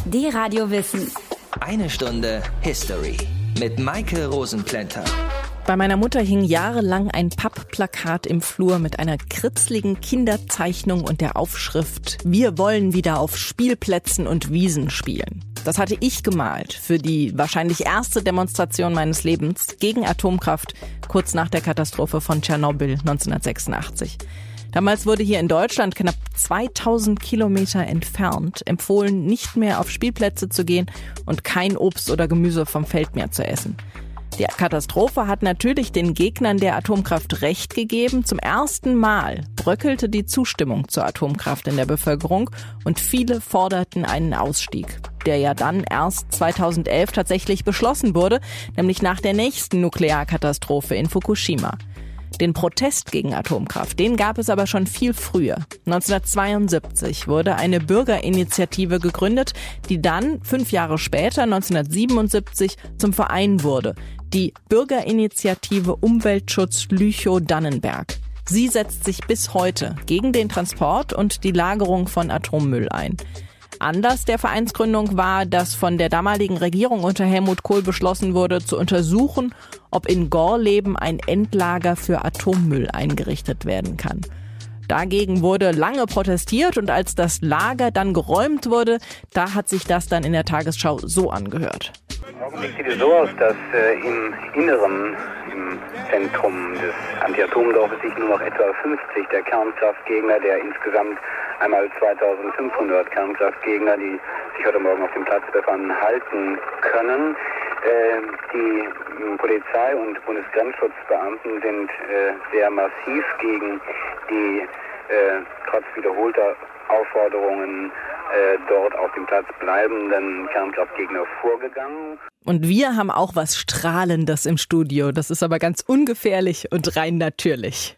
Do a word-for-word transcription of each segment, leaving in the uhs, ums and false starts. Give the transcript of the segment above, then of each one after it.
D-Radio Wissen. Eine Stunde History mit Maike Rosenplanter. Bei meiner Mutter hing jahrelang ein Pappplakat im Flur mit einer kritzligen Kinderzeichnung und der Aufschrift: Wir wollen wieder auf Spielplätzen und Wiesen spielen. Das hatte ich gemalt für die wahrscheinlich erste Demonstration meines Lebens gegen Atomkraft kurz nach der Katastrophe von Tschernobyl neunzehnhundertsechsundachtzig. Damals wurde hier in Deutschland, knapp zweitausend Kilometer entfernt, empfohlen, nicht mehr auf Spielplätze zu gehen und kein Obst oder Gemüse vom Feld mehr zu essen. Die Katastrophe hat natürlich den Gegnern der Atomkraft Recht gegeben. Zum ersten Mal bröckelte die Zustimmung zur Atomkraft in der Bevölkerung und viele forderten einen Ausstieg, der ja dann erst zweitausendelf tatsächlich beschlossen wurde, nämlich nach der nächsten Nuklearkatastrophe in Fukushima. Den Protest gegen Atomkraft, den gab es aber schon viel früher. neunzehnhundertzweiundsiebzig wurde eine Bürgerinitiative gegründet, die dann fünf Jahre später, neunzehnhundertsiebenundsiebzig, zum Verein wurde. Die Bürgerinitiative Umweltschutz Lüchow-Dannenberg. Sie setzt sich bis heute gegen den Transport und die Lagerung von Atommüll ein. Anlass der Vereinsgründung war, dass von der damaligen Regierung unter Helmut Kohl beschlossen wurde, zu untersuchen, ob in Gorleben ein Endlager für Atommüll eingerichtet werden kann. Dagegen wurde lange protestiert und als das Lager dann geräumt wurde, da hat sich das dann in der Tagesschau so angehört. Augenblick sieht es so aus, dass äh, im Inneren, im Zentrum des Anti-Atom-Dorfes sich nur noch etwa fünfzig der Kernkraftgegner, der insgesamt einmal zweitausendfünfhundert Kernkraftgegner, die sich heute Morgen auf dem Platz befanden, halten können. Äh, die äh, Polizei und Bundesgrenzschutzbeamten sind äh, sehr massiv gegen die äh, trotz wiederholter Aufforderungen äh, dort auf dem Platz bleibenden Kernkraftgegner vorgegangen. Und wir haben auch was Strahlendes im Studio. Das ist aber ganz ungefährlich und rein natürlich.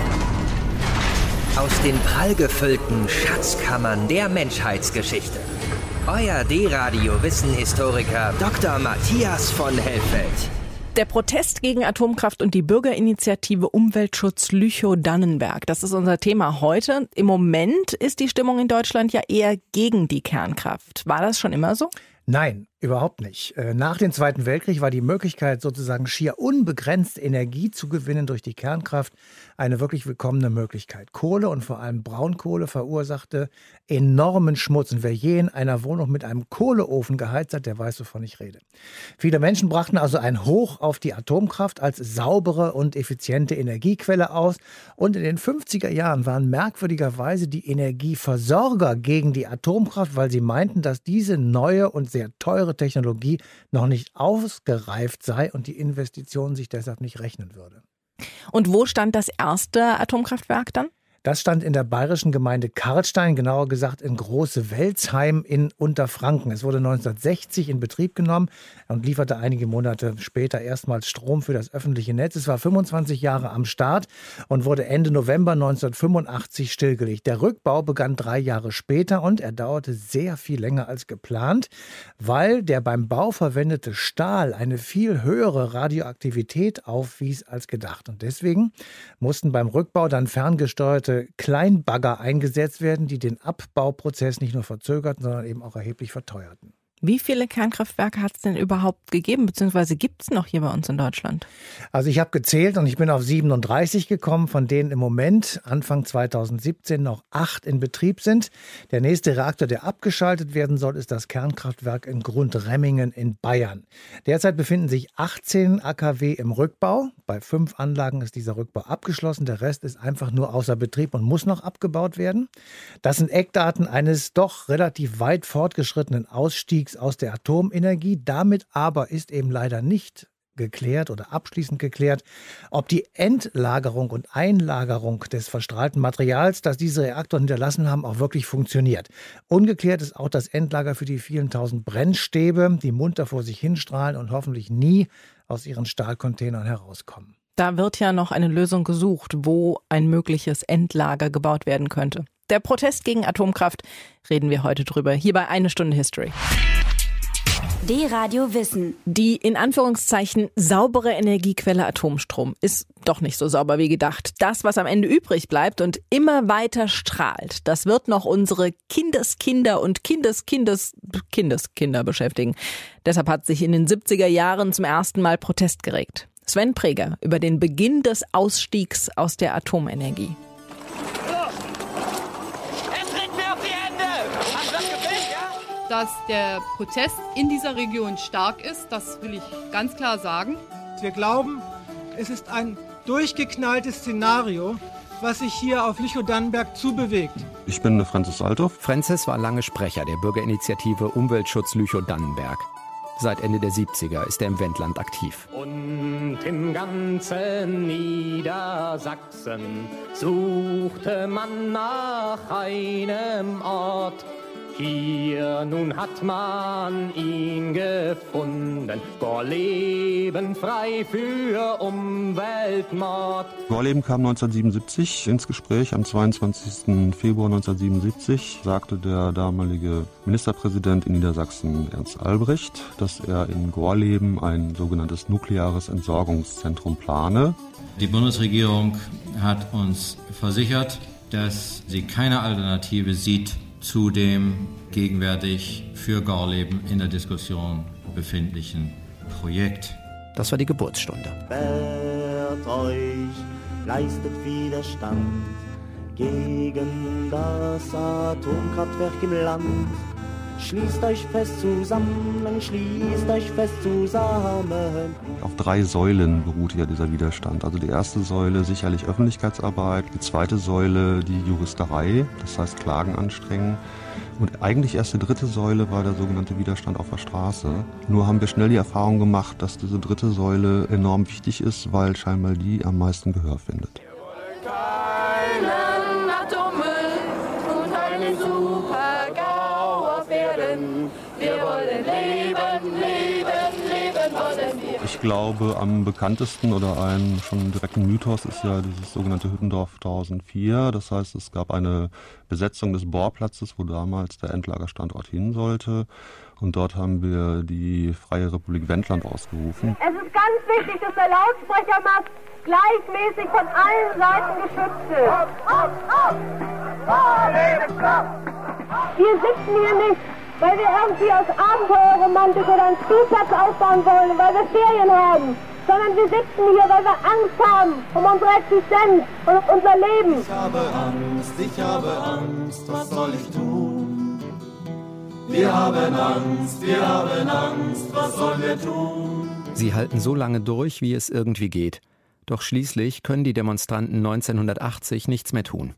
Aus den prallgefüllten Schatzkammern der Menschheitsgeschichte. Euer D-Radio-Wissen-Historiker Doktor Matthias von Helfeld. Der Protest gegen Atomkraft und die Bürgerinitiative Umweltschutz Lüchow-Dannenberg. Das ist unser Thema heute. Im Moment ist die Stimmung in Deutschland ja eher gegen die Kernkraft. War das schon immer so? Nein, überhaupt nicht. Nach dem Zweiten Weltkrieg war die Möglichkeit, sozusagen schier unbegrenzt Energie zu gewinnen durch die Kernkraft, eine wirklich willkommene Möglichkeit. Kohle und vor allem Braunkohle verursachte enormen Schmutz. Und wer je in einer Wohnung mit einem Kohleofen geheizt hat, der weiß, wovon ich rede. Viele Menschen brachten also ein Hoch auf die Atomkraft als saubere und effiziente Energiequelle aus. Und in den fünfziger Jahren waren merkwürdigerweise die Energieversorger gegen die Atomkraft, weil sie meinten, dass diese neue und sehr teure Technologie noch nicht ausgereift sei und die Investition sich deshalb nicht rechnen würde. Und wo stand das erste Atomkraftwerk dann? Das stand in der bayerischen Gemeinde Karlstein, genauer gesagt in Große-Welzheim in Unterfranken. Es wurde neunzehnhundertsechzig in Betrieb genommen und lieferte einige Monate später erstmals Strom für das öffentliche Netz. Es war fünfundzwanzig Jahre am Start und wurde Ende November neunzehnhundertfünfundachtzig stillgelegt. Der Rückbau begann drei Jahre später und er dauerte sehr viel länger als geplant, weil der beim Bau verwendete Stahl eine viel höhere Radioaktivität aufwies als gedacht. Und deswegen mussten beim Rückbau dann ferngesteuerte Kleinbagger eingesetzt werden, die den Abbauprozess nicht nur verzögerten, sondern eben auch erheblich verteuerten. Wie viele Kernkraftwerke hat es denn überhaupt gegeben, beziehungsweise gibt es noch hier bei uns in Deutschland? Also ich habe gezählt und ich bin auf siebenunddreißig gekommen, von denen im Moment Anfang zweitausendsiebzehn noch acht in Betrieb sind. Der nächste Reaktor, der abgeschaltet werden soll, ist das Kernkraftwerk in Grundremmingen in Bayern. Derzeit befinden sich achtzehn A K W im Rückbau. Bei fünf Anlagen ist dieser Rückbau abgeschlossen. Der Rest ist einfach nur außer Betrieb und muss noch abgebaut werden. Das sind Eckdaten eines doch relativ weit fortgeschrittenen Ausstiegs aus der Atomenergie. Damit aber ist eben leider nicht geklärt oder abschließend geklärt, ob die Endlagerung und Einlagerung des verstrahlten Materials, das diese Reaktoren hinterlassen haben, auch wirklich funktioniert. Ungeklärt ist auch das Endlager für die vielen tausend Brennstäbe, die munter vor sich hinstrahlen und hoffentlich nie aus ihren Stahlcontainern herauskommen. Da wird ja noch eine Lösung gesucht, wo ein mögliches Endlager gebaut werden könnte. Der Protest gegen Atomkraft, reden wir heute drüber, hier bei Eine Stunde History. D-Radio Wissen. Die in Anführungszeichen saubere Energiequelle Atomstrom ist doch nicht so sauber wie gedacht. Das, was am Ende übrig bleibt und immer weiter strahlt, das wird noch unsere Kindeskinder und Kindeskindes Kindeskinder beschäftigen. Deshalb hat sich in den siebziger Jahren zum ersten Mal Protest geregt. Sven Preger über den Beginn des Ausstiegs aus der Atomenergie. Dass der Protest in dieser Region stark ist, das will ich ganz klar sagen. Wir glauben, es ist ein durchgeknalltes Szenario, was sich hier auf Lüchow-Dannenberg zubewegt. Ich bin Francis Althoff. Francis war lange Sprecher der Bürgerinitiative Umweltschutz Lüchow-Dannenberg. Seit Ende der siebziger ist er im Wendland aktiv. Und im ganzen Niedersachsen suchte man nach einem Ort. Hier nun hat man ihn gefunden, Gorleben frei für Umweltmord. Gorleben kam neunzehnhundertsiebenundsiebzig ins Gespräch. Am zweiundzwanzigsten Februar neunzehnhundertsiebenundsiebzig sagte der damalige Ministerpräsident in Niedersachsen, Ernst Albrecht, dass er in Gorleben ein sogenanntes nukleares Entsorgungszentrum plane. Die Bundesregierung hat uns versichert, dass sie keine Alternative sieht zu dem gegenwärtig für Gorleben in der Diskussion befindlichen Projekt. Das war die Geburtsstunde. Wehrt euch, leistet Widerstand gegen das Atomkraftwerk im Land. Schließt euch fest zusammen, schließt euch fest zusammen. Auf drei Säulen beruht ja dieser Widerstand. Also die erste Säule sicherlich Öffentlichkeitsarbeit, die zweite Säule die Juristerei, das heißt Klagen anstrengen. Und eigentlich erst die dritte Säule war der sogenannte Widerstand auf der Straße. Nur haben wir schnell die Erfahrung gemacht, dass diese dritte Säule enorm wichtig ist, weil scheinbar die am meisten Gehör findet. Wir wollen keinen Atommüll und eine Super-GAU auf Erden. Wir wollen leben, leben, leben wollen wir. Ich glaube, am bekanntesten oder ein schon direkten Mythos ist ja dieses sogenannte Hüttendorf tausendvier. Das heißt, es gab eine Besetzung des Bohrplatzes, wo damals der Endlagerstandort hin sollte. Und dort haben wir die Freie Republik Wendland ausgerufen. Es ist ganz wichtig, dass der Lautsprechermast gleichmäßig von allen Seiten geschützt ist. Auf, auf, auf! Wir sitzen hier nicht, weil wir irgendwie aus Abenteuerromantik oder einen Spielplatz aufbauen wollen, weil wir Ferien haben, sondern wir sitzen hier, weil wir Angst haben um unsere Existenz und um unser Leben. Ich habe Angst, ich habe Angst, was soll ich tun? Wir haben Angst, wir haben Angst, was sollen wir tun? Sie halten so lange durch, wie es irgendwie geht. Doch schließlich können die Demonstranten neunzehnhundertachtzig nichts mehr tun.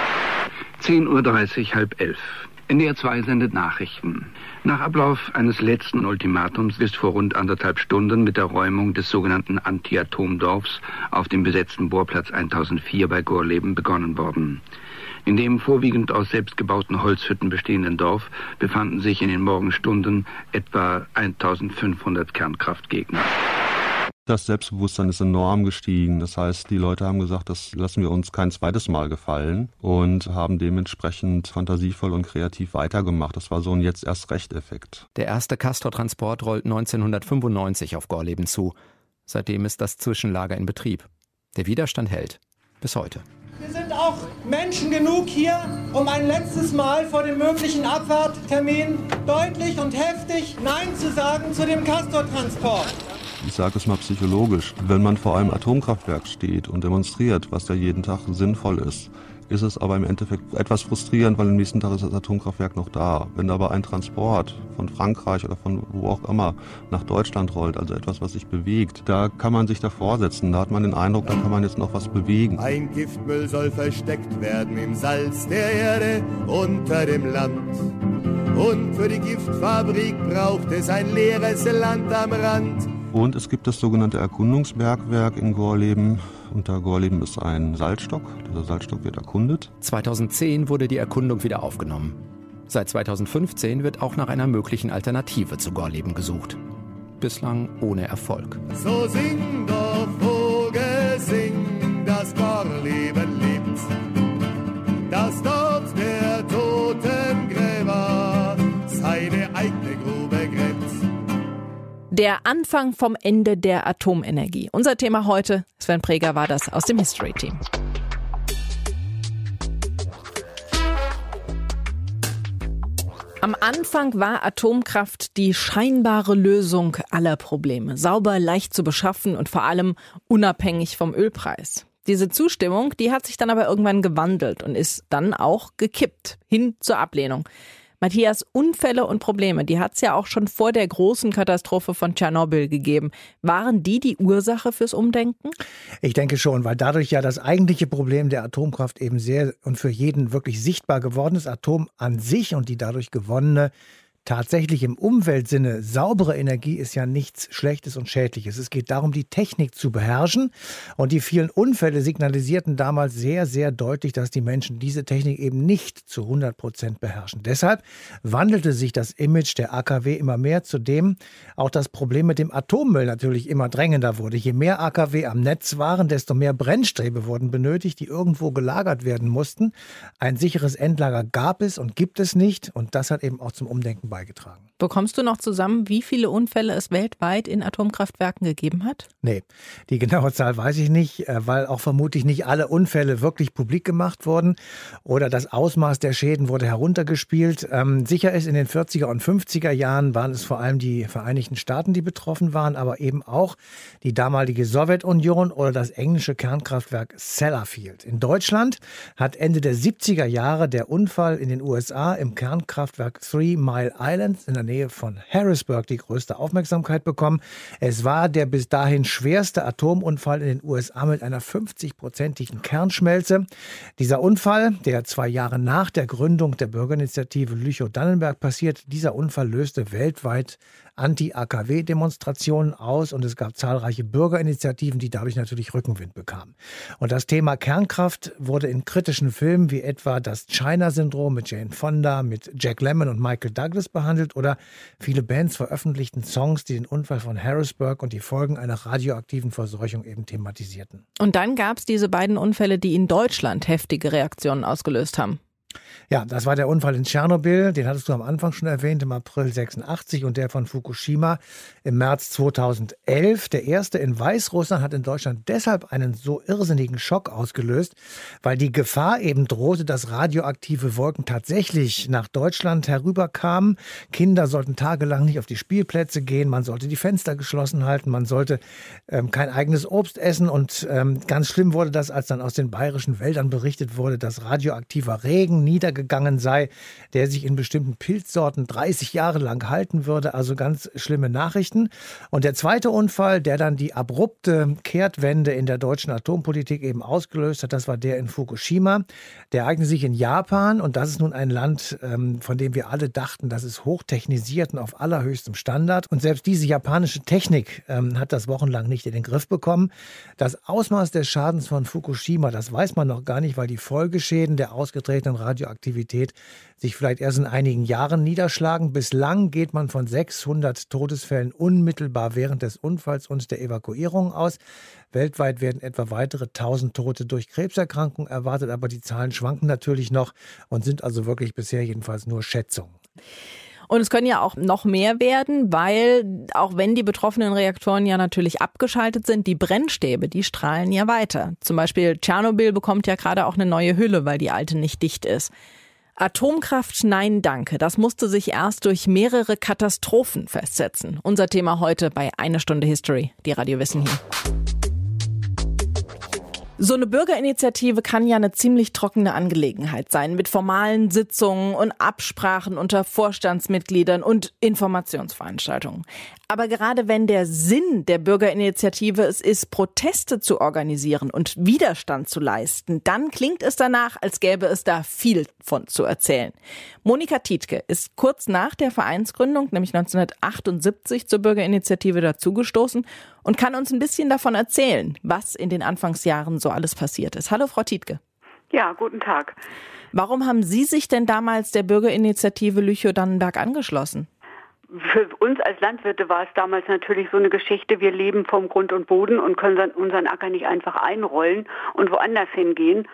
zehn Uhr dreißig, halb elf. N D R zwei sendet Nachrichten. Nach Ablauf eines letzten Ultimatums ist vor rund anderthalb Stunden mit der Räumung des sogenannten Anti-Atom-Dorfs auf dem besetzten Bohrplatz eintausendvier bei Gorleben begonnen worden. In dem vorwiegend aus selbstgebauten Holzhütten bestehenden Dorf befanden sich in den Morgenstunden etwa eintausendfünfhundert Kernkraftgegner. Das Selbstbewusstsein ist enorm gestiegen. Das heißt, die Leute haben gesagt, das lassen wir uns kein zweites Mal gefallen und haben dementsprechend fantasievoll und kreativ weitergemacht. Das war so ein Jetzt-erst-recht-Effekt. Der erste Castor-Transport rollt neunzehnhundertfünfundneunzig auf Gorleben zu. Seitdem ist das Zwischenlager in Betrieb. Der Widerstand hält. Bis heute. Wir sind auch Menschen genug hier, um ein letztes Mal vor dem möglichen Abfahrttermin deutlich und heftig Nein zu sagen zu dem Castor-Transport. Ich sage es mal psychologisch, wenn man vor einem Atomkraftwerk steht und demonstriert, was ja jeden Tag sinnvoll ist, ist es aber im Endeffekt etwas frustrierend, weil am nächsten Tag ist das Atomkraftwerk noch da. Wenn aber ein Transport von Frankreich oder von wo auch immer nach Deutschland rollt, also etwas, was sich bewegt, da kann man sich davor setzen. Da hat man den Eindruck, da kann man jetzt noch was bewegen. Ein Giftmüll soll versteckt werden im Salz der Erde unter dem Land. Und für die Giftfabrik braucht es ein leeres Land am Rand. Und es gibt das sogenannte Erkundungsbergwerk in Gorleben. Unter Gorleben ist ein Salzstock. Dieser Salzstock wird erkundet. zweitausendzehn wurde die Erkundung wieder aufgenommen. Seit zweitausendfünfzehn wird auch nach einer möglichen Alternative zu Gorleben gesucht. Bislang ohne Erfolg. So sing doch, Vogel, sing, dass Gorleben lebt. Dass dort der Totengräber seine eigene Grube gräbt. Der Anfang vom Ende der Atomenergie. Unser Thema heute, Sven Preger war das aus dem History-Team. Am Anfang war Atomkraft die scheinbare Lösung aller Probleme. Sauber, leicht zu beschaffen und vor allem unabhängig vom Ölpreis. Diese Zustimmung, die hat sich dann aber irgendwann gewandelt und ist dann auch gekippt, hin zur Ablehnung. Matthias, Unfälle und Probleme, die hat es ja auch schon vor der großen Katastrophe von Tschernobyl gegeben. Waren die die Ursache fürs Umdenken? Ich denke schon, weil dadurch ja das eigentliche Problem der Atomkraft eben sehr und für jeden wirklich sichtbar geworden ist. Atom an sich und die dadurch gewonnene, tatsächlich im Umweltsinne saubere Energie ist ja nichts Schlechtes und Schädliches. Es geht darum, die Technik zu beherrschen. Und die vielen Unfälle signalisierten damals sehr, sehr deutlich, dass die Menschen diese Technik eben nicht zu hundert Prozent beherrschen. Deshalb wandelte sich das Image der A K W immer mehr, zudem auch das Problem mit dem Atommüll natürlich immer drängender wurde. Je mehr A K W am Netz waren, desto mehr Brennstäbe wurden benötigt, die irgendwo gelagert werden mussten. Ein sicheres Endlager gab es und gibt es nicht. Und das hat eben auch zum Umdenken beigetragen. Bekommst du noch zusammen, wie viele Unfälle es weltweit in Atomkraftwerken gegeben hat? Nee, die genaue Zahl weiß ich nicht, weil auch vermutlich nicht alle Unfälle wirklich publik gemacht wurden oder das Ausmaß der Schäden wurde heruntergespielt. Ähm, sicher ist, in den vierziger und fünfziger Jahren waren es vor allem die Vereinigten Staaten, die betroffen waren, aber eben auch die damalige Sowjetunion oder das englische Kernkraftwerk Sellafield. In Deutschland hat Ende der siebziger Jahre der Unfall in den U S A im Kernkraftwerk Three Mile Island in der Nähe von Harrisburg die größte Aufmerksamkeit bekommen. Es war der bis dahin schwerste Atomunfall in den U S A mit einer fünfzig-prozentigen Kernschmelze. Dieser Unfall, der zwei Jahre nach der Gründung der Bürgerinitiative Lüchow-Dannenberg passiert, dieser Unfall löste weltweit Anti-A K W-Demonstrationen aus und es gab zahlreiche Bürgerinitiativen, die dadurch natürlich Rückenwind bekamen. Und das Thema Kernkraft wurde in kritischen Filmen wie etwa das China-Syndrom mit Jane Fonda, mit Jack Lemmon und Michael Douglas behandelt oder viele Bands veröffentlichten Songs, die den Unfall von Harrisburg und die Folgen einer radioaktiven Verseuchung eben thematisierten. Und dann gab es diese beiden Unfälle, die in Deutschland heftige Reaktionen ausgelöst haben. Ja, das war der Unfall in Tschernobyl, den hattest du am Anfang schon erwähnt, im April sechsundachtzig und der von Fukushima im März zweitausendelf. Der erste in Weißrussland hat in Deutschland deshalb einen so irrsinnigen Schock ausgelöst, weil die Gefahr eben drohte, dass radioaktive Wolken tatsächlich nach Deutschland herüberkamen. Kinder sollten tagelang nicht auf die Spielplätze gehen, man sollte die Fenster geschlossen halten, man sollte ähm, kein eigenes Obst essen und ähm, ganz schlimm wurde das, als dann aus den bayerischen Wäldern berichtet wurde, dass radioaktiver Regen niedergegangen sei, der sich in bestimmten Pilzsorten dreißig Jahre lang halten würde. Also ganz schlimme Nachrichten. Und der zweite Unfall, der dann die abrupte Kehrtwende in der deutschen Atompolitik eben ausgelöst hat, das war der in Fukushima. Der ereignete sich in Japan und das ist nun ein Land, von dem wir alle dachten, das ist hochtechnisiert und auf allerhöchstem Standard. Und selbst diese japanische Technik hat das wochenlang nicht in den Griff bekommen. Das Ausmaß des Schadens von Fukushima, das weiß man noch gar nicht, weil die Folgeschäden der ausgetretenen Radioaktivität sich vielleicht erst in einigen Jahren niederschlagen. Bislang geht man von sechshundert Todesfällen unmittelbar während des Unfalls und der Evakuierung aus. Weltweit werden etwa weitere tausend Tote durch Krebserkrankungen erwartet, aber die Zahlen schwanken natürlich noch und sind also wirklich bisher jedenfalls nur Schätzungen. Und es können ja auch noch mehr werden, weil auch wenn die betroffenen Reaktoren ja natürlich abgeschaltet sind, die Brennstäbe, die strahlen ja weiter. Zum Beispiel Tschernobyl bekommt ja gerade auch eine neue Hülle, weil die alte nicht dicht ist. Atomkraft, nein, danke. Das musste sich erst durch mehrere Katastrophen festsetzen. Unser Thema heute bei Eine Stunde History, die Radio Wissen hier. So eine Bürgerinitiative kann ja eine ziemlich trockene Angelegenheit sein, mit formalen Sitzungen und Absprachen unter Vorstandsmitgliedern und Informationsveranstaltungen. Aber gerade wenn der Sinn der Bürgerinitiative es ist, Proteste zu organisieren und Widerstand zu leisten, dann klingt es danach, als gäbe es da viel von zu erzählen. Monika Tietke ist kurz nach der Vereinsgründung, nämlich neunzehnhundertachtundsiebzig, zur Bürgerinitiative dazugestoßen und kann uns ein bisschen davon erzählen, was in den Anfangsjahren so alles passiert ist. Hallo, Frau Tietke. Ja, guten Tag. Warum haben Sie sich denn damals der Bürgerinitiative Lüchow-Dannenberg angeschlossen? Für uns als Landwirte war es damals natürlich so eine Geschichte, wir leben vom Grund und Boden und können unseren Acker nicht einfach einrollen und woanders hingehen.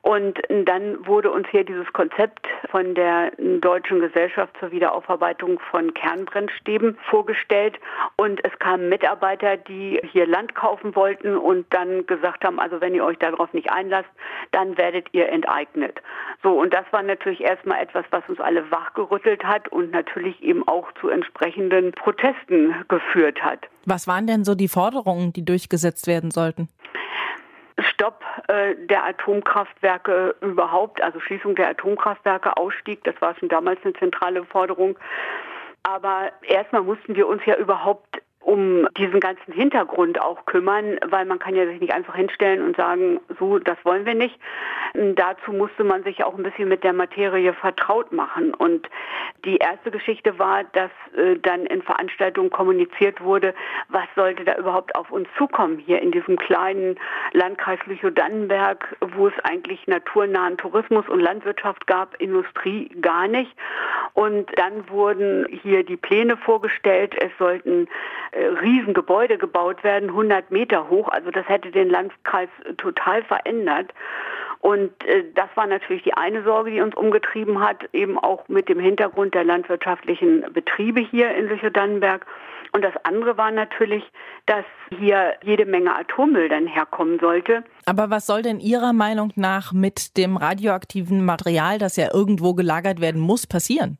Und dann wurde uns hier dieses Konzept von der Deutschen Gesellschaft zur Wiederaufarbeitung von Kernbrennstäben vorgestellt. Und es kamen Mitarbeiter, die hier Land kaufen wollten und dann gesagt haben, also wenn ihr euch darauf nicht einlasst, dann werdet ihr enteignet. So, und das war natürlich erstmal etwas, was uns alle wachgerüttelt hat und natürlich eben auch zu entsprechenden Protesten geführt hat. Was waren denn so die Forderungen, die durchgesetzt werden sollten? Stopp äh, der Atomkraftwerke überhaupt, also Schließung der Atomkraftwerke, Ausstieg, das war schon damals eine zentrale Forderung. Aber erstmal mussten wir uns ja überhaupt um diesen ganzen Hintergrund auch kümmern, weil man kann ja sich nicht einfach hinstellen und sagen, so, das wollen wir nicht. Dazu musste man sich auch ein bisschen mit der Materie vertraut machen. Und die erste Geschichte war, dass äh, dann in Veranstaltungen kommuniziert wurde, was sollte da überhaupt auf uns zukommen, hier in diesem kleinen Landkreis Lüchow-Dannenberg, wo es eigentlich naturnahen Tourismus und Landwirtschaft gab, Industrie gar nicht. Und dann wurden hier die Pläne vorgestellt, es sollten äh, Riesengebäude gebaut werden, hundert Meter hoch, also das hätte den Landkreis äh, total verändert. Und äh, das war natürlich die eine Sorge, die uns umgetrieben hat, eben auch mit dem Hintergrund der landwirtschaftlichen Betriebe hier in Lüchow-Dannenberg. Und das andere war natürlich, dass hier jede Menge Atommüll dann herkommen sollte. Aber was soll denn Ihrer Meinung nach mit dem radioaktiven Material, das ja irgendwo gelagert werden muss, passieren?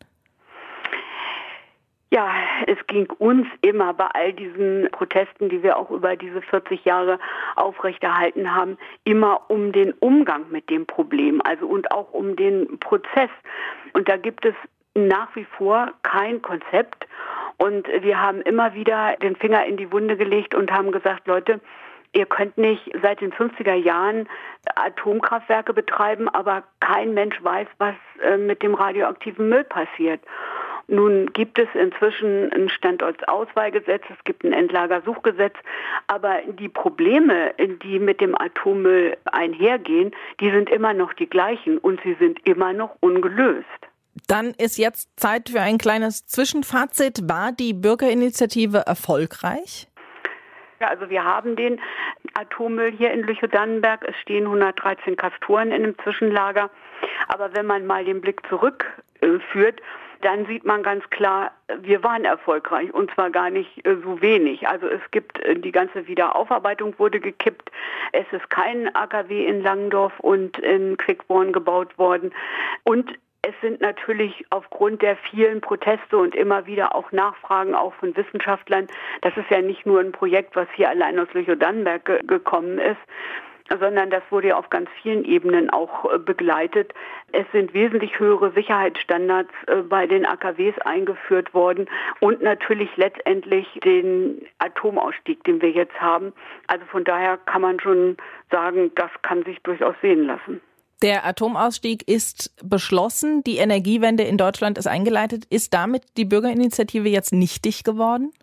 Ja, es ging uns immer bei all diesen Protesten, die wir auch über diese vierzig Jahre aufrechterhalten haben, immer um den Umgang mit dem Problem, also und auch um den Prozess. Und da gibt es nach wie vor kein Konzept. Und wir haben immer wieder den Finger in die Wunde gelegt und haben gesagt, Leute, ihr könnt nicht seit den fünfziger Jahren Atomkraftwerke betreiben, aber kein Mensch weiß, was mit dem radioaktiven Müll passiert. Nun gibt es inzwischen ein Standortsauswahlgesetz, es gibt ein Endlagersuchgesetz, aber die Probleme, die mit dem Atommüll einhergehen, die sind immer noch die gleichen und sie sind immer noch ungelöst. Dann ist jetzt Zeit für ein kleines Zwischenfazit. War die Bürgerinitiative erfolgreich? Ja, also wir haben den Atommüll hier in Lüchow-Dannenberg. Es stehen hundertdreizehn Kastoren in einem Zwischenlager. Aber wenn man mal den Blick zurückführt, äh, dann sieht man ganz klar, wir waren erfolgreich und zwar gar nicht äh, so wenig. Also es gibt, äh, die ganze Wiederaufarbeitung wurde gekippt. Es ist kein A K W in Langendorf und in Quickborn gebaut worden. Und es sind natürlich aufgrund der vielen Proteste und immer wieder auch Nachfragen auch von Wissenschaftlern, das ist ja nicht nur ein Projekt, was hier allein aus Lüchow-Dannenberg ge- gekommen ist, sondern das wurde ja auf ganz vielen Ebenen auch äh, begleitet. Es sind wesentlich höhere Sicherheitsstandards äh, bei den A K Ws eingeführt worden und natürlich letztendlich den Atomausstieg, den wir jetzt haben. Also von daher kann man schon sagen, das kann sich durchaus sehen lassen. Der Atomausstieg ist beschlossen, die Energiewende in Deutschland ist eingeleitet. Ist damit die Bürgerinitiative jetzt nichtig geworden?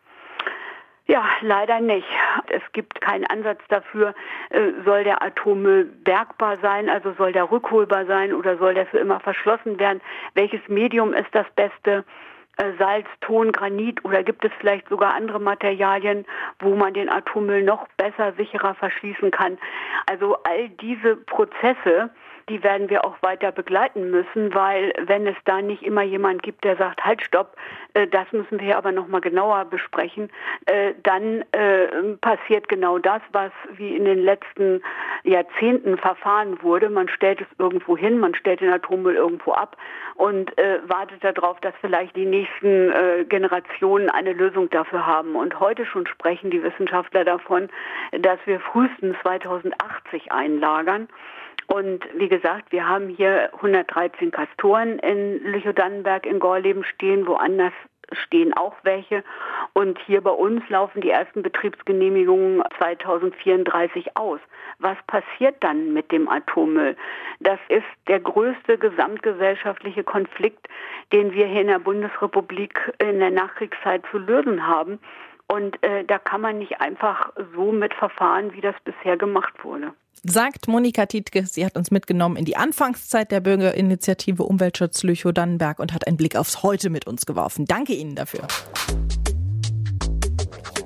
Ja, leider nicht. Es gibt keinen Ansatz dafür, äh, soll der Atommüll bergbar sein, also soll der rückholbar sein oder soll der für immer verschlossen werden? Welches Medium ist das Beste? Äh, Salz, Ton, Granit oder gibt es vielleicht sogar andere Materialien, wo man den Atommüll noch besser, sicherer verschließen kann? Also all diese Prozesse, die werden wir auch weiter begleiten müssen, weil wenn es da nicht immer jemand gibt, der sagt, halt, stopp, äh, das müssen wir aber nochmal genauer besprechen, äh, dann äh, passiert genau das, was wie in den letzten Jahrzehnten verfahren wurde. Man stellt es irgendwo hin, man stellt den Atommüll irgendwo ab und äh, wartet darauf, dass vielleicht die nächsten äh, Generationen eine Lösung dafür haben. Und heute schon sprechen die Wissenschaftler davon, dass wir frühestens zweitausendachtzig einlagern. Und wie gesagt, wir haben hier hundertdreizehn Kastoren in Lüchow-Dannenberg in Gorleben stehen, woanders stehen auch welche. Und hier bei uns laufen die ersten Betriebsgenehmigungen zweitausendvierunddreißig aus. Was passiert dann mit dem Atommüll? Das ist der größte gesamtgesellschaftliche Konflikt, den wir hier in der Bundesrepublik in der Nachkriegszeit zu lösen haben. Und äh, da kann man nicht einfach so mit verfahren, wie das bisher gemacht wurde. Sagt Monika Tietke, sie hat uns mitgenommen in die Anfangszeit der Bürgerinitiative Umweltschutz Lüchow-Dannenberg und hat einen Blick aufs Heute mit uns geworfen. Danke Ihnen dafür.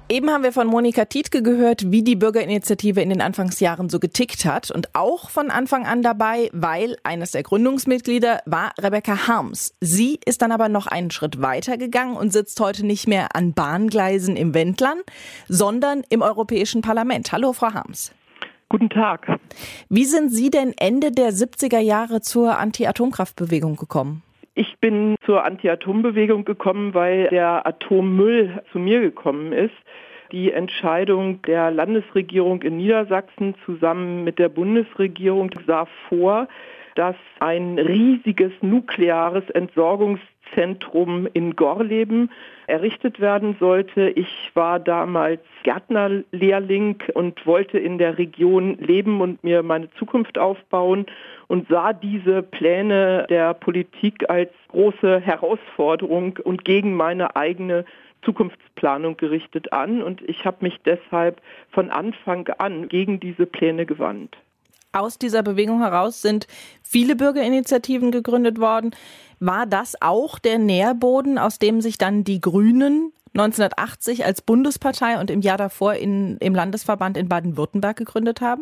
Eben haben wir von Monika Tietke gehört, wie die Bürgerinitiative in den Anfangsjahren so getickt hat. Und auch von Anfang an dabei, weil eines der Gründungsmitglieder war Rebecca Harms. Sie ist dann aber noch einen Schritt weiter gegangen und sitzt heute nicht mehr an Bahngleisen im Wendland, sondern im Europäischen Parlament. Hallo, Frau Harms. Guten Tag. Wie sind Sie denn Ende der siebziger Jahre zur Anti-Atomkraftbewegung gekommen? Ich bin zur Anti-Atom-Bewegung gekommen, weil der Atommüll zu mir gekommen ist. Die Entscheidung der Landesregierung in Niedersachsen zusammen mit der Bundesregierung sah vor, dass ein riesiges nukleares Entsorgungszentrum in Gorleben errichtet werden sollte. Ich war damals Gärtnerlehrling und wollte in der Region leben und mir meine Zukunft aufbauen und sah diese Pläne der Politik als große Herausforderung und gegen meine eigene Zukunftsplanung gerichtet an. Und ich habe mich deshalb von Anfang an gegen diese Pläne gewandt. Aus dieser Bewegung heraus sind viele Bürgerinitiativen gegründet worden. War das auch der Nährboden, aus dem sich dann die Grünen neunzehnhundertachtzig als Bundespartei und im Jahr davor in, im Landesverband in Baden-Württemberg gegründet haben?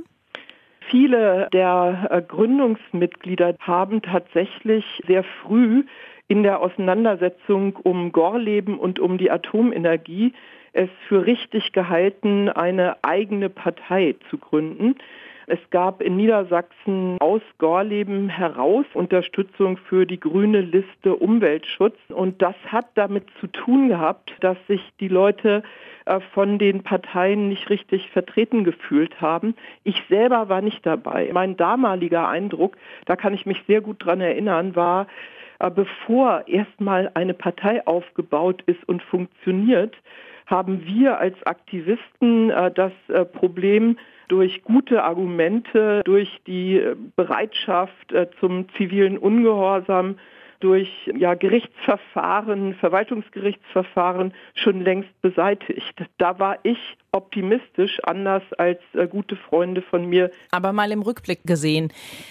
Viele der Gründungsmitglieder haben tatsächlich sehr früh in der Auseinandersetzung um Gorleben und um die Atomenergie es für richtig gehalten, eine eigene Partei zu gründen. Es gab in Niedersachsen aus Gorleben heraus Unterstützung für die grüne Liste Umweltschutz. Und das hat damit zu tun gehabt, dass sich die Leute von den Parteien nicht richtig vertreten gefühlt haben. Ich selber war nicht dabei. Mein damaliger Eindruck, da kann ich mich sehr gut dran erinnern, war, bevor erstmal eine Partei aufgebaut ist und funktioniert, haben wir als Aktivisten das Problem durch gute Argumente, durch die Bereitschaft zum zivilen Ungehorsam, durch ja, Gerichtsverfahren, Verwaltungsgerichtsverfahren schon längst beseitigt. Da war ich optimistisch, anders als äh, gute Freunde von mir. Aber mal im Rückblick gesehen,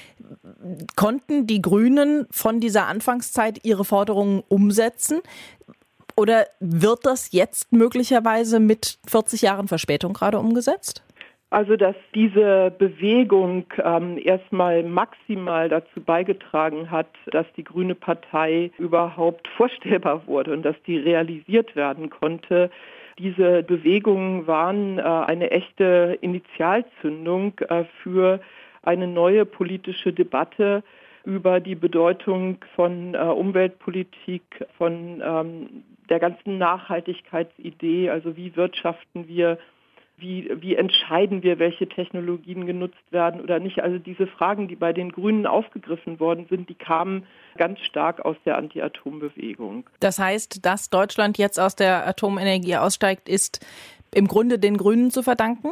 konnten die Grünen von dieser Anfangszeit ihre Forderungen umsetzen? Oder wird das jetzt möglicherweise mit vierzig Jahren Verspätung gerade umgesetzt? Also, dass diese Bewegung ähm, erstmal maximal dazu beigetragen hat, dass die Grüne Partei überhaupt vorstellbar wurde und dass die realisiert werden konnte. Diese Bewegungen waren äh, eine echte Initialzündung äh, für eine neue politische Debatte über die Bedeutung von äh, Umweltpolitik, von ähm, der ganzen Nachhaltigkeitsidee, also wie wirtschaften wir, Wie, wie entscheiden wir, welche Technologien genutzt werden oder nicht? Also diese Fragen, die bei den Grünen aufgegriffen worden sind, die kamen ganz stark aus der Anti-Atom-Bewegung. Das heißt, dass Deutschland jetzt aus der Atomenergie aussteigt, ist im Grunde den Grünen zu verdanken?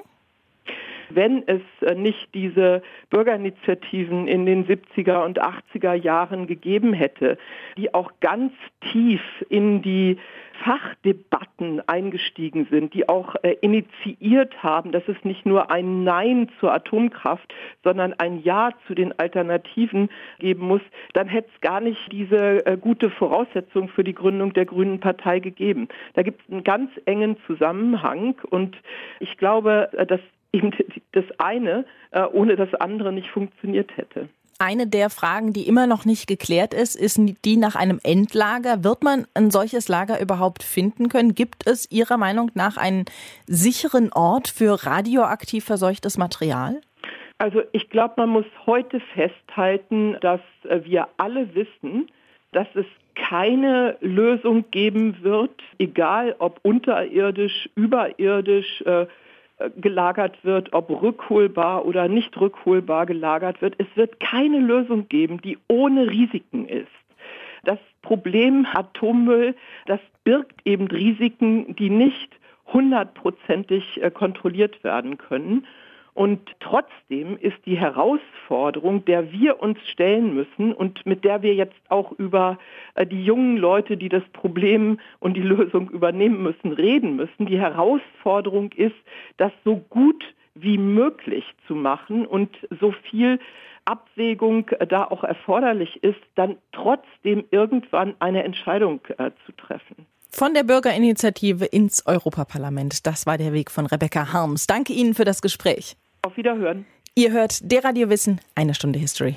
Wenn es nicht diese Bürgerinitiativen in den siebziger und achtziger Jahren gegeben hätte, die auch ganz tief in die Fachdebatten eingestiegen sind, die auch äh, initiiert haben, dass es nicht nur ein Nein zur Atomkraft, sondern ein Ja zu den Alternativen geben muss, dann hätte es gar nicht diese äh, gute Voraussetzung für die Gründung der Grünen Partei gegeben. Da gibt es einen ganz engen Zusammenhang und ich glaube, dass eben das eine äh, ohne das andere nicht funktioniert hätte. Eine der Fragen, die immer noch nicht geklärt ist, ist die nach einem Endlager. Wird man ein solches Lager überhaupt finden können? Gibt es Ihrer Meinung nach einen sicheren Ort für radioaktiv verseuchtes Material? Also ich glaube, man muss heute festhalten, dass wir alle wissen, dass es keine Lösung geben wird, egal ob unterirdisch, überirdisch, äh, gelagert wird, ob rückholbar oder nicht rückholbar gelagert wird. Es wird keine Lösung geben, die ohne Risiken ist. Das Problem Atommüll, das birgt eben Risiken, die nicht hundertprozentig kontrolliert werden können. Und trotzdem ist die Herausforderung, der wir uns stellen müssen und mit der wir jetzt auch über die jungen Leute, die das Problem und die Lösung übernehmen müssen, reden müssen. Die Herausforderung ist, das so gut wie möglich zu machen und so viel Abwägung da auch erforderlich ist, dann trotzdem irgendwann eine Entscheidung äh, zu treffen. Von der Bürgerinitiative ins Europaparlament. Das war der Weg von Rebecca Harms. Danke Ihnen für das Gespräch. Auf Wiederhören. Ihr hört der Radio Wissen, eine Stunde History.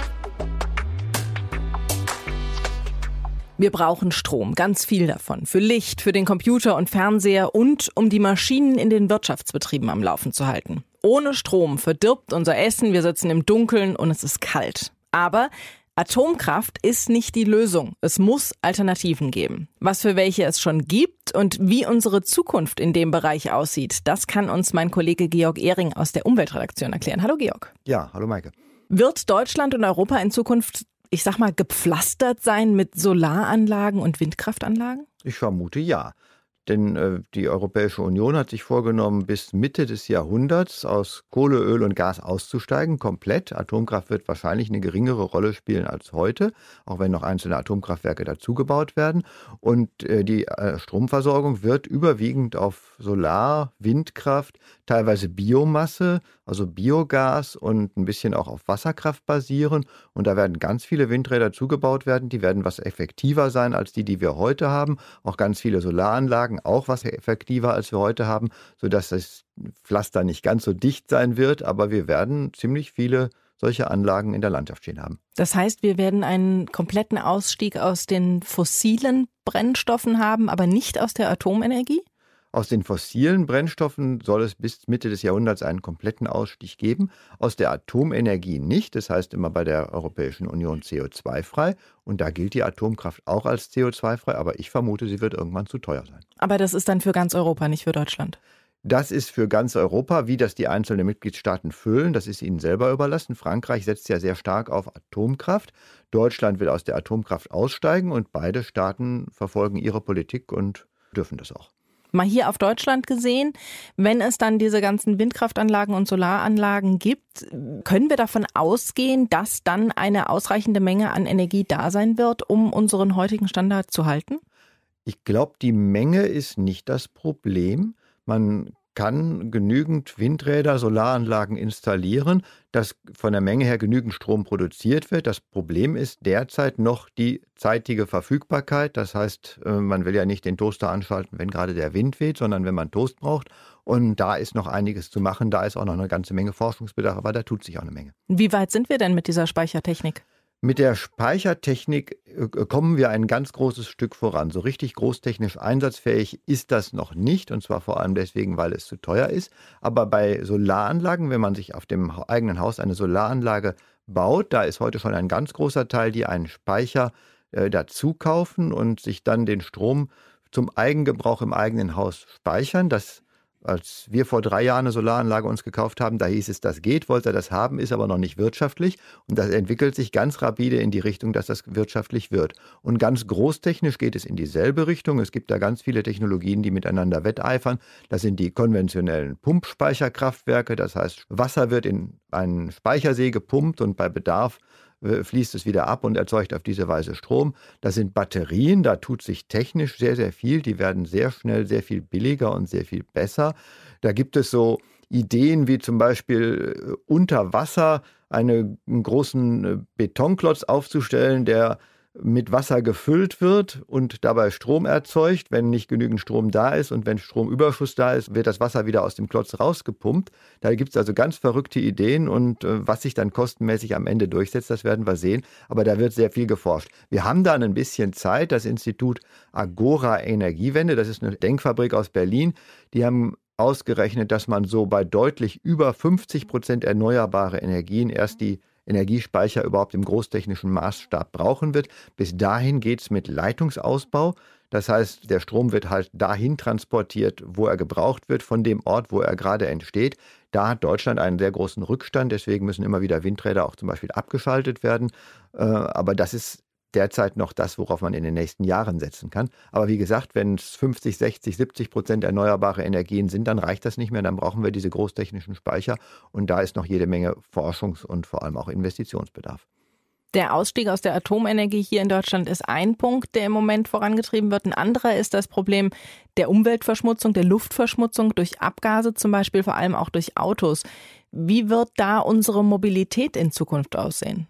Wir brauchen Strom, ganz viel davon. Für Licht, für den Computer und Fernseher und um die Maschinen in den Wirtschaftsbetrieben am Laufen zu halten. Ohne Strom verdirbt unser Essen, wir sitzen im Dunkeln und es ist kalt. Aber Atomkraft ist nicht die Lösung. Es muss Alternativen geben. Was für welche es schon gibt und wie unsere Zukunft in dem Bereich aussieht, das kann uns mein Kollege Georg Ehring aus der Umweltredaktion erklären. Hallo Georg. Ja, hallo Maike. Wird Deutschland und Europa in Zukunft, ich sag mal, gepflastert sein mit Solaranlagen und Windkraftanlagen? Ich vermute ja. Denn äh, die Europäische Union hat sich vorgenommen, bis Mitte des Jahrhunderts aus Kohle, Öl und Gas auszusteigen, komplett. Atomkraft wird wahrscheinlich eine geringere Rolle spielen als heute, auch wenn noch einzelne Atomkraftwerke dazugebaut werden. Und äh, die äh, Stromversorgung wird überwiegend auf Solar, Windkraft, teilweise Biomasse, also Biogas und ein bisschen auch auf Wasserkraft basieren. Und da werden ganz viele Windräder zugebaut werden. Die werden was effektiver sein als die, die wir heute haben. Auch ganz viele Solaranlagen, auch was effektiver als wir heute haben, sodass das Pflaster nicht ganz so dicht sein wird. Aber wir werden ziemlich viele solche Anlagen in der Landschaft stehen haben. Das heißt, wir werden einen kompletten Ausstieg aus den fossilen Brennstoffen haben, aber nicht aus der Atomenergie? Aus den fossilen Brennstoffen soll es bis Mitte des Jahrhunderts einen kompletten Ausstieg geben. Aus der Atomenergie nicht. Das heißt immer bei der Europäischen Union C O zwei frei. Und da gilt die Atomkraft auch als C O zwei frei. Aber ich vermute, sie wird irgendwann zu teuer sein. Aber das ist dann für ganz Europa, nicht für Deutschland? Das ist für ganz Europa. Wie das die einzelnen Mitgliedstaaten füllen, das ist ihnen selber überlassen. Frankreich setzt ja sehr stark auf Atomkraft. Deutschland will aus der Atomkraft aussteigen. Und beide Staaten verfolgen ihre Politik und dürfen das auch. Mal hier auf Deutschland gesehen, wenn es dann diese ganzen Windkraftanlagen und Solaranlagen gibt, können wir davon ausgehen, dass dann eine ausreichende Menge an Energie da sein wird, um unseren heutigen Standard zu halten? Ich glaube, die Menge ist nicht das Problem. Man kann genügend Windräder, Solaranlagen installieren, dass von der Menge her genügend Strom produziert wird. Das Problem ist derzeit noch die zeitige Verfügbarkeit. Das heißt, man will ja nicht den Toaster anschalten, wenn gerade der Wind weht, sondern wenn man Toast braucht. Und da ist noch einiges zu machen. Da ist auch noch eine ganze Menge Forschungsbedarf, aber da tut sich auch eine Menge. Wie weit sind wir denn mit dieser Speichertechnik? Mit der Speichertechnik kommen wir ein ganz großes Stück voran. So richtig großtechnisch einsatzfähig ist das noch nicht, und zwar vor allem deswegen, weil es zu teuer ist. Aber bei Solaranlagen, wenn man sich auf dem eigenen Haus eine Solaranlage baut, da ist heute schon ein ganz großer Teil, die einen Speicher äh, dazu kaufen und sich dann den Strom zum Eigengebrauch im eigenen Haus speichern. Das Als wir vor drei Jahren eine Solaranlage uns gekauft haben, da hieß es, das geht, wollte er das haben, ist aber noch nicht wirtschaftlich. Und das entwickelt sich ganz rapide in die Richtung, dass das wirtschaftlich wird. Und ganz großtechnisch geht es in dieselbe Richtung. Es gibt da ganz viele Technologien, die miteinander wetteifern. Das sind die konventionellen Pumpspeicherkraftwerke. Das heißt, Wasser wird in einen Speichersee gepumpt und bei Bedarf fließt es wieder ab und erzeugt auf diese Weise Strom. Das sind Batterien, da tut sich technisch sehr, sehr viel. Die werden sehr schnell sehr viel billiger und sehr viel besser. Da gibt es so Ideen wie zum Beispiel unter Wasser einen großen Betonklotz aufzustellen, der mit Wasser gefüllt wird und dabei Strom erzeugt. Wenn nicht genügend Strom da ist und wenn Stromüberschuss da ist, wird das Wasser wieder aus dem Klotz rausgepumpt. Da gibt es also ganz verrückte Ideen und äh, was sich dann kostenmäßig am Ende durchsetzt, das werden wir sehen. Aber da wird sehr viel geforscht. Wir haben dann ein bisschen Zeit. Das Institut Agora Energiewende, das ist eine Denkfabrik aus Berlin, die haben ausgerechnet, dass man so bei deutlich über fünfzig Prozent erneuerbare Energien erst die Energiespeicher überhaupt im großtechnischen Maßstab brauchen wird. Bis dahin geht es mit Leitungsausbau. Das heißt, der Strom wird halt dahin transportiert, wo er gebraucht wird, von dem Ort, wo er gerade entsteht. Da hat Deutschland einen sehr großen Rückstand. Deswegen müssen immer wieder Windräder auch zum Beispiel abgeschaltet werden. Aber das ist derzeit noch das, worauf man in den nächsten Jahren setzen kann. Aber wie gesagt, wenn es fünfzig, sechzig, siebzig Prozent erneuerbare Energien sind, dann reicht das nicht mehr. Dann brauchen wir diese großtechnischen Speicher. Und da ist noch jede Menge Forschungs- und vor allem auch Investitionsbedarf. Der Ausstieg aus der Atomenergie hier in Deutschland ist ein Punkt, der im Moment vorangetrieben wird. Ein anderer ist das Problem der Umweltverschmutzung, der Luftverschmutzung durch Abgase, zum Beispiel vor allem auch durch Autos. Wie wird da unsere Mobilität in Zukunft aussehen?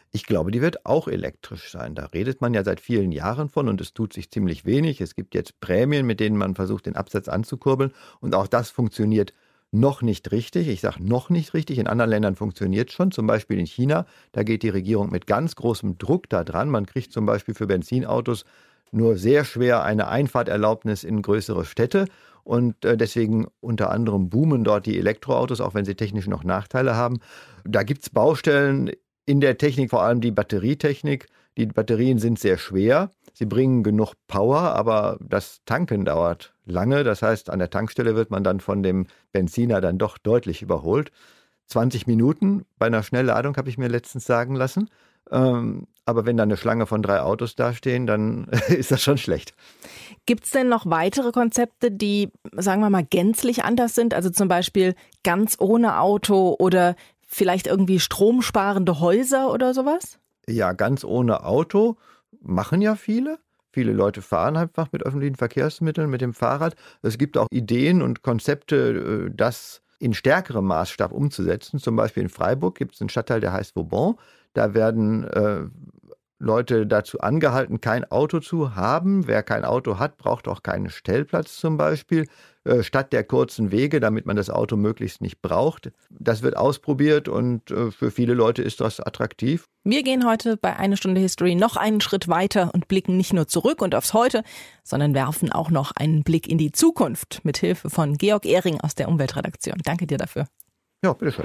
Ich glaube, die wird auch elektrisch sein. Da redet man ja seit vielen Jahren von und es tut sich ziemlich wenig. Es gibt jetzt Prämien, mit denen man versucht, den Absatz anzukurbeln. Und auch das funktioniert noch nicht richtig. Ich sage noch nicht richtig. In anderen Ländern funktioniert es schon. Zum Beispiel in China. Da geht die Regierung mit ganz großem Druck da dran. Man kriegt zum Beispiel für Benzinautos nur sehr schwer eine Einfahrterlaubnis in größere Städte. Und deswegen unter anderem boomen dort die Elektroautos, auch wenn sie technisch noch Nachteile haben. Da gibt es Baustellen in der Technik, vor allem die Batterietechnik. Die Batterien sind sehr schwer. Sie bringen genug Power, aber das Tanken dauert lange. Das heißt, an der Tankstelle wird man dann von dem Benziner dann doch deutlich überholt. zwanzig Minuten bei einer Schnellladung, habe ich mir letztens sagen lassen. Ähm, aber wenn da eine Schlange von drei Autos dastehen, dann ist das schon schlecht. Gibt es denn noch weitere Konzepte, die, sagen wir mal, gänzlich anders sind? Also zum Beispiel ganz ohne Auto oder vielleicht irgendwie stromsparende Häuser oder sowas? Ja, ganz ohne Auto machen ja viele. Viele Leute fahren einfach mit öffentlichen Verkehrsmitteln, mit dem Fahrrad. Es gibt auch Ideen und Konzepte, das in stärkerem Maßstab umzusetzen. Zum Beispiel in Freiburg gibt es einen Stadtteil, der heißt Vauban. Da werden äh, Leute dazu angehalten, kein Auto zu haben. Wer kein Auto hat, braucht auch keinen Stellplatz zum Beispiel. Äh, statt der kurzen Wege, damit man das Auto möglichst nicht braucht. Das wird ausprobiert und äh, für viele Leute ist das attraktiv. Wir gehen heute bei Eine Stunde History noch einen Schritt weiter und blicken nicht nur zurück und aufs Heute, sondern werfen auch noch einen Blick in die Zukunft mit Hilfe von Georg Ehring aus der Umweltredaktion. Danke dir dafür. Ja, bitteschön.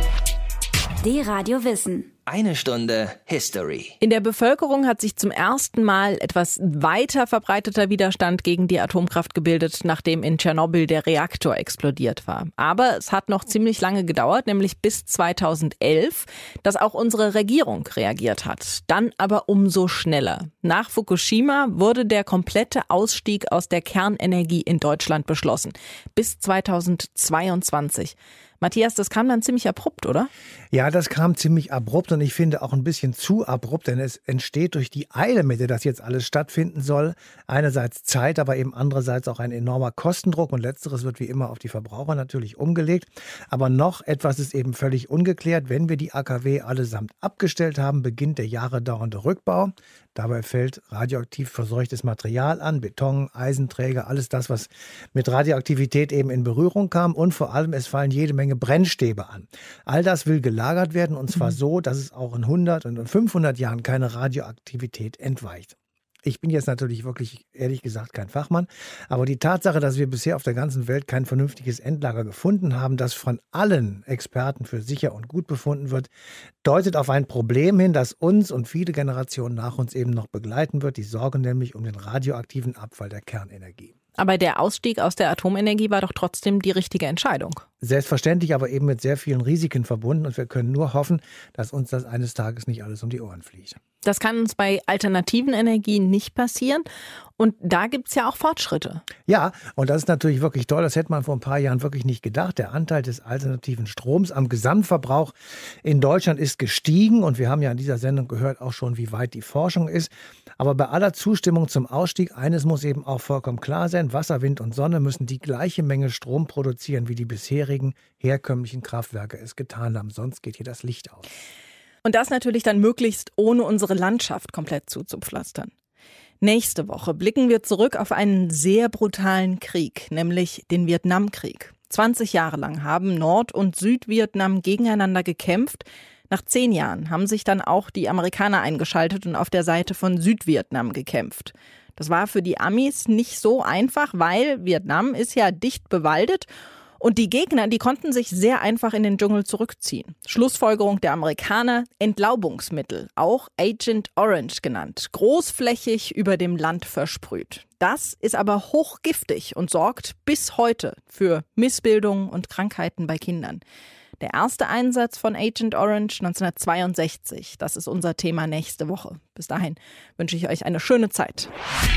D-Radio Wissen. Eine Stunde History. In der Bevölkerung hat sich zum ersten Mal etwas weiter verbreiteter Widerstand gegen die Atomkraft gebildet, nachdem in Tschernobyl der Reaktor explodiert war. Aber es hat noch ziemlich lange gedauert, nämlich bis zweitausendelf, dass auch unsere Regierung reagiert hat. Dann aber umso schneller. Nach Fukushima wurde der komplette Ausstieg aus der Kernenergie in Deutschland beschlossen. Bis zweitausendzweiundzwanzig. Matthias, das kam dann ziemlich abrupt, oder? Ja, das kam ziemlich abrupt und ich finde auch ein bisschen zu abrupt, denn es entsteht durch die Eile, mit der das jetzt alles stattfinden soll, einerseits Zeit, aber eben andererseits auch ein enormer Kostendruck und letzteres wird wie immer auf die Verbraucher natürlich umgelegt. Aber noch etwas ist eben völlig ungeklärt. Wenn wir die A K W allesamt abgestellt haben, beginnt der Jahre dauernde Rückbau. Dabei fällt radioaktiv verseuchtes Material an, Beton, Eisenträger, alles das, was mit Radioaktivität eben in Berührung kam. Und vor allem, es fallen jede Menge Brennstäbe an. All das will gelagert werden und zwar so, dass es auch in hundert und in fünfhundert Jahren keine Radioaktivität entweicht. Ich bin jetzt natürlich wirklich, ehrlich gesagt, kein Fachmann, aber die Tatsache, dass wir bisher auf der ganzen Welt kein vernünftiges Endlager gefunden haben, das von allen Experten für sicher und gut befunden wird, deutet auf ein Problem hin, das uns und viele Generationen nach uns eben noch begleiten wird, die Sorge nämlich um den radioaktiven Abfall der Kernenergie. Aber der Ausstieg aus der Atomenergie war doch trotzdem die richtige Entscheidung. Selbstverständlich, aber eben mit sehr vielen Risiken verbunden. Und wir können nur hoffen, dass uns das eines Tages nicht alles um die Ohren fliegt. Das kann uns bei alternativen Energien nicht passieren. Und da gibt es ja auch Fortschritte. Ja, und das ist natürlich wirklich toll. Das hätte man vor ein paar Jahren wirklich nicht gedacht. Der Anteil des alternativen Stroms am Gesamtverbrauch in Deutschland ist gestiegen. Und wir haben ja in dieser Sendung gehört auch schon, wie weit die Forschung ist. Aber bei aller Zustimmung zum Ausstieg, eines muss eben auch vollkommen klar sein. Wasser, Wind und Sonne müssen die gleiche Menge Strom produzieren, wie die bisherigen herkömmlichen Kraftwerke es getan haben. Sonst geht hier das Licht aus. Und das natürlich dann möglichst ohne unsere Landschaft komplett zuzupflastern. Nächste Woche blicken wir zurück auf einen sehr brutalen Krieg, nämlich den Vietnamkrieg. zwanzig Jahre lang haben Nord- und Südvietnam gegeneinander gekämpft. Nach zehn Jahren haben sich dann auch die Amerikaner eingeschaltet und auf der Seite von Südvietnam gekämpft. Das war für die Amis nicht so einfach, weil Vietnam ist ja dicht bewaldet. Und die Gegner, die konnten sich sehr einfach in den Dschungel zurückziehen. Schlussfolgerung der Amerikaner, Entlaubungsmittel, auch Agent Orange genannt, großflächig über dem Land versprüht. Das ist aber hochgiftig und sorgt bis heute für Missbildungen und Krankheiten bei Kindern. Der erste Einsatz von Agent Orange neunzehnhundertzweiundsechzig. Das ist unser Thema nächste Woche. Bis dahin wünsche ich euch eine schöne Zeit.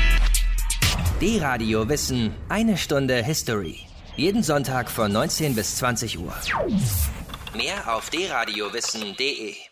D-Radio Wissen, eine Stunde History. Jeden Sonntag von neunzehn bis zwanzig Uhr. Mehr auf d radio wissen punkt de.